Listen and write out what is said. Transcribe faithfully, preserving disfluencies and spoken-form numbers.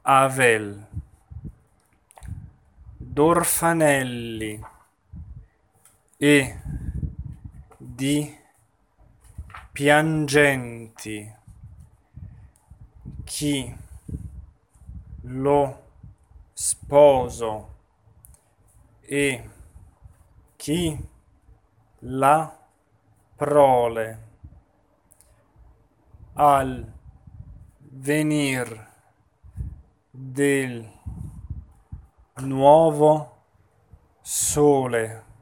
Avel, d'orfanelli e di piangenti, chi lo sposo e chi la prole al venir del nuovo sole